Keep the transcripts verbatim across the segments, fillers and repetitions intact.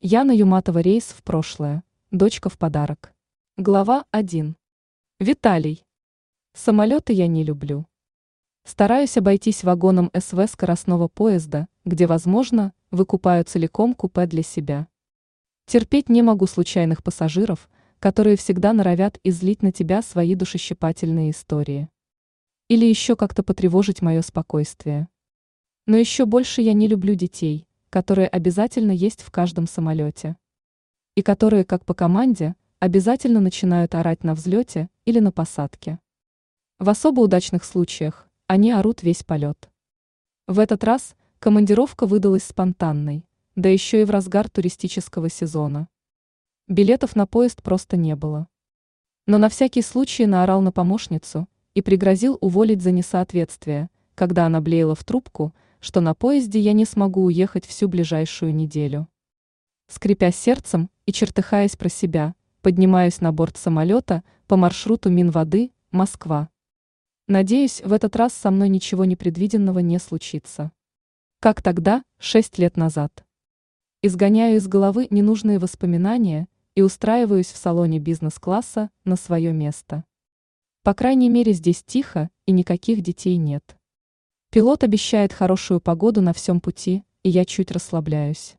Яна Юматова, рейс в прошлое. Дочка в подарок. Глава один. Виталий. Самолеты я не люблю. Стараюсь обойтись вагоном СВ скоростного поезда, где, возможно, выкупаю целиком купе для себя. Терпеть не могу случайных пассажиров, которые всегда норовят излить на тебя свои душещипательные истории. Или еще как-то потревожить мое спокойствие. Но еще больше я не люблю детей, которые обязательно есть в каждом самолете. И которые, как по команде, обязательно начинают орать на взлете или на посадке. В особо удачных случаях они орут весь полет. В этот раз командировка выдалась спонтанной, да еще и в разгар туристического сезона. Билетов на поезд просто не было. Но на всякий случай наорал на помощницу и пригрозил уволить за несоответствие, когда она блеяла в трубку, что на поезде я не смогу уехать всю ближайшую неделю. Скрипя сердцем и чертыхаясь про себя, поднимаюсь на борт самолета по маршруту Минводы, Москва. Надеюсь, в этот раз со мной ничего непредвиденного не случится. Как тогда, шесть лет назад. Изгоняю из головы ненужные воспоминания и устраиваюсь в салоне бизнес-класса на свое место. По крайней мере, здесь тихо и никаких детей нет. Пилот обещает хорошую погоду на всем пути, и я чуть расслабляюсь.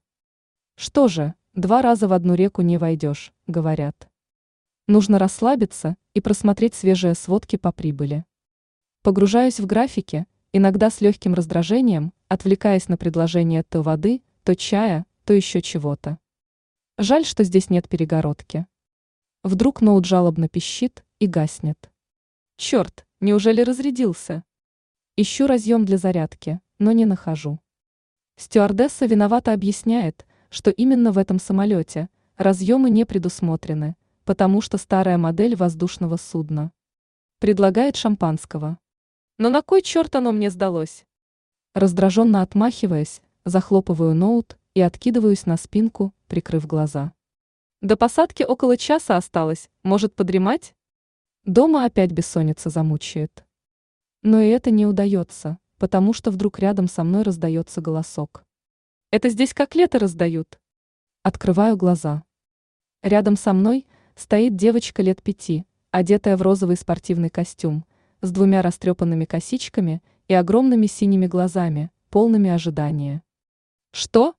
Что же, два раза в одну реку не войдешь, говорят. Нужно расслабиться и просмотреть свежие сводки по прибыли. Погружаюсь в графики, иногда с легким раздражением, отвлекаясь на предложение то воды, то чая, то еще чего-то. Жаль, что здесь нет перегородки. Вдруг ноут жалобно пищит и гаснет. Черт, неужели разрядился? Ищу разъем для зарядки, но не нахожу. Стюардесса виновато объясняет, что именно в этом самолете разъемы не предусмотрены, потому что старая модель воздушного судна. Предлагает шампанского. Но на кой черт оно мне сдалось? Раздраженно отмахиваясь, захлопываю ноут и откидываюсь на спинку, прикрыв глаза. До посадки около часа осталось, может подремать? Дома опять бессонница замучает. Но и это не удается, потому что вдруг рядом со мной раздается голосок. Это здесь как лето раздают. Открываю глаза. Рядом со мной стоит девочка лет пяти, одетая в розовый спортивный костюм, с двумя растрепанными косичками и огромными синими глазами, полными ожидания. Что?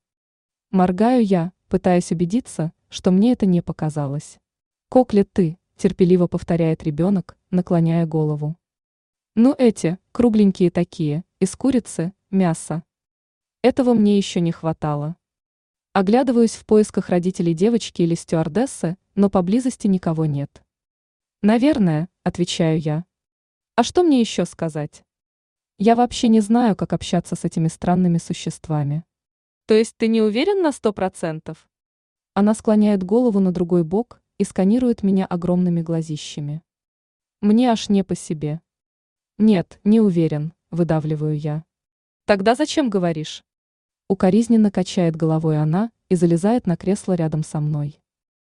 Моргаю я, пытаясь убедиться, что мне это не показалось. Кокли ты, терпеливо повторяет ребенок, наклоняя голову. Ну эти, кругленькие такие, из курицы, мясо. Этого мне еще не хватало. Оглядываюсь в поисках родителей девочки или стюардессы, но поблизости никого нет. Наверное, отвечаю я. А что мне еще сказать? Я вообще не знаю, как общаться с этими странными существами. То есть ты не уверен на сто процентов? Она склоняет голову на другой бок и сканирует меня огромными глазищами. Мне аж не по себе. Нет, не уверен, выдавливаю я. Тогда зачем говоришь? Укоризненно качает головой она и залезает на кресло рядом со мной.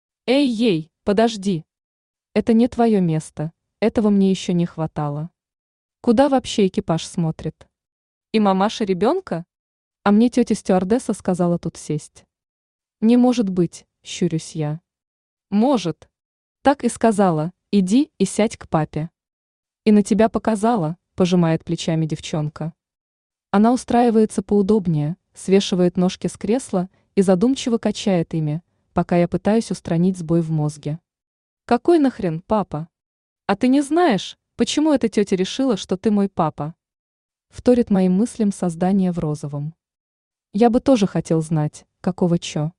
Эй-ей, подожди. Это не твое место, этого мне еще не хватало. Куда вообще экипаж смотрит? И мамаша ребенка? А мне тетя стюардесса сказала тут сесть. Не может быть, щурюсь я. Может. Так и сказала, иди и сядь к папе. И на тебя показала, пожимает плечами девчонка. Она устраивается поудобнее, свешивает ножки с кресла и задумчиво качает ими, пока я пытаюсь устранить сбой в мозге. Какой нахрен папа? А ты не знаешь, почему эта тетя решила, что ты мой папа? Вторит моим мыслям создание в розовом. Я бы тоже хотел знать, какого чё.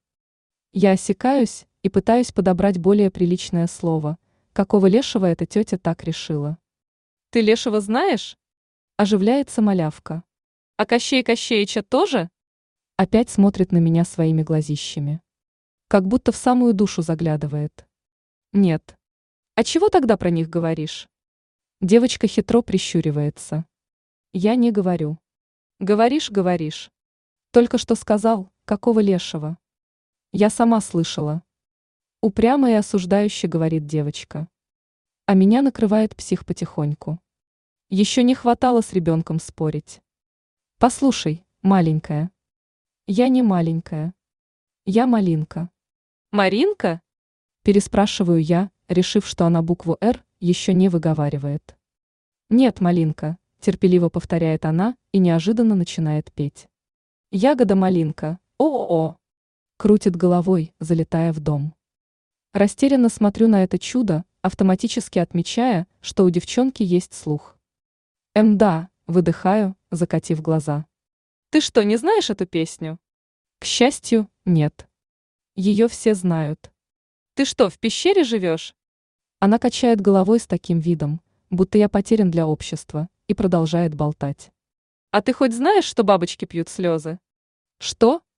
Я осекаюсь и пытаюсь подобрать более приличное слово, какого лешего эта тетя так решила. Ты лешего знаешь? Оживляется малявка. А Кощей Кощеича тоже? Опять смотрит на меня своими глазищами. Как будто в самую душу заглядывает. Нет. А чего тогда про них говоришь? Девочка хитро прищуривается. Я не говорю. Говоришь, говоришь. Только что сказал, какого лешего. Я сама слышала. Упрямо и осуждающе говорит девочка. А меня накрывает псих потихоньку. Еще не хватало с ребенком спорить. Послушай, маленькая. Я не маленькая. Я Малинка. Маринка? Переспрашиваю я, решив, что она букву «Р» еще не выговаривает. Нет, Малинка, терпеливо повторяет она и неожиданно начинает петь. Ягода малинка, о-о-о, крутит головой, залетая в дом. Растерянно смотрю на это чудо, автоматически отмечая, что у девчонки есть слух. Эм да, выдыхаю, закатив глаза. Ты что, не знаешь эту песню? К счастью, нет. Ее все знают. Ты что, в пещере живешь? Она качает головой с таким видом, будто я потерян для общества, и продолжает болтать. А ты хоть знаешь, что бабочки пьют слезы? Что?